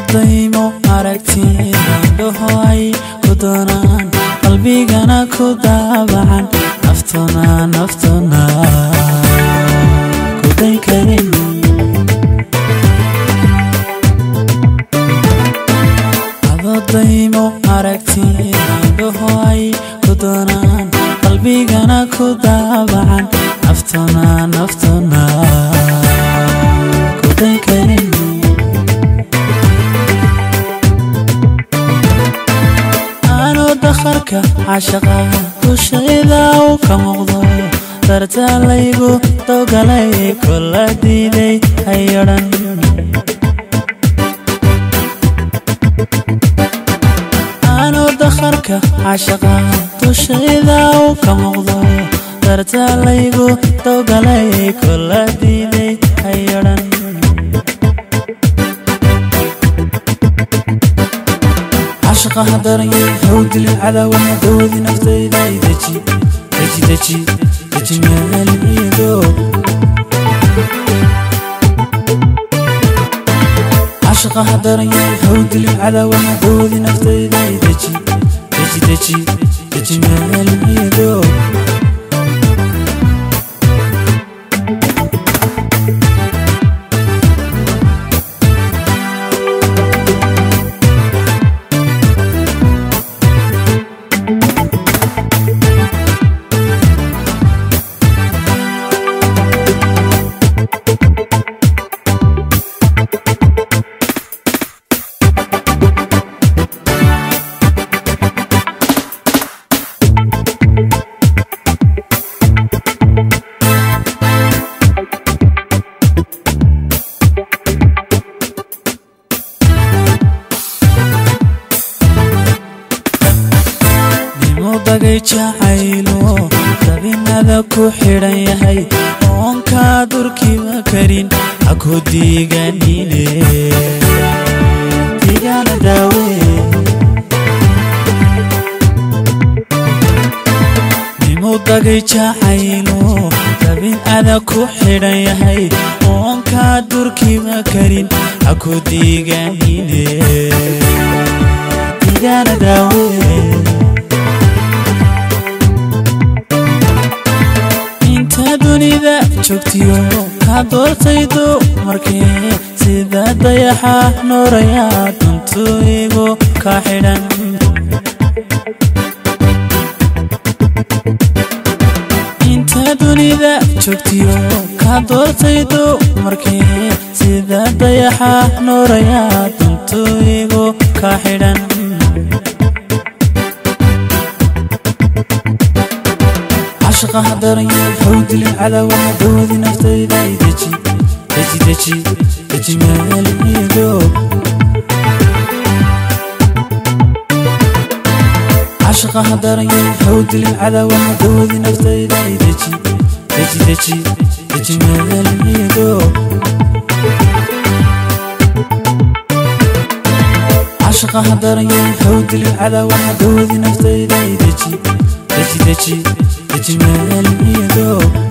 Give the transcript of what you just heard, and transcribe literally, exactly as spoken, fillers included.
daymo aragtida hoy ku doonaan qalbigana ku daabacan naftuna naftuna ku daykarin ado daymo aragtida hoy ku doonaan qalbigana ku daabacan naftuna naftuna ku daykarin دخرك عاشقا وشيدا وكمغضو ترتاليقو توقلي كل ديدي هيران أنا دخرك عاشقا وشيدا وكمغضو ترتاليقو توقلي كل ديدي هيران عشقا هدرني هود العداوة دودي نفتي داي دجي دجي دجي دجي مالي ميدو عشقا هدرني هود العداوة دودي نفتي داي دجي دجي دجي دجي مالي ميدو jacaylo dabinada ku xiran yahay oonka durkiiba karin aku diiganine digana daawe nimo dagay jacaylo dabinada ku xiran yahay oonka durkiiba karin aku diiganine digana daawe dunida joogtiyo ka doortaydo markii sida dayaxa nooraya duntu igu ka xidhan inta dunida joogtiyo ka doortaydo markii sida dayaxa nooraya duntu igu ka xidhan عشقا هدرني هود العداوة دودي نفتي داي دجي دجي دجي دجي مالي ميدو عشقا هدرني هود العداوة دودي نفتي داي دجي دجي دجي دجي مالي ميدو عشقا هدرني هود العداوة دودي نفتي داي دجي دجي دجي دجي مالي ميدو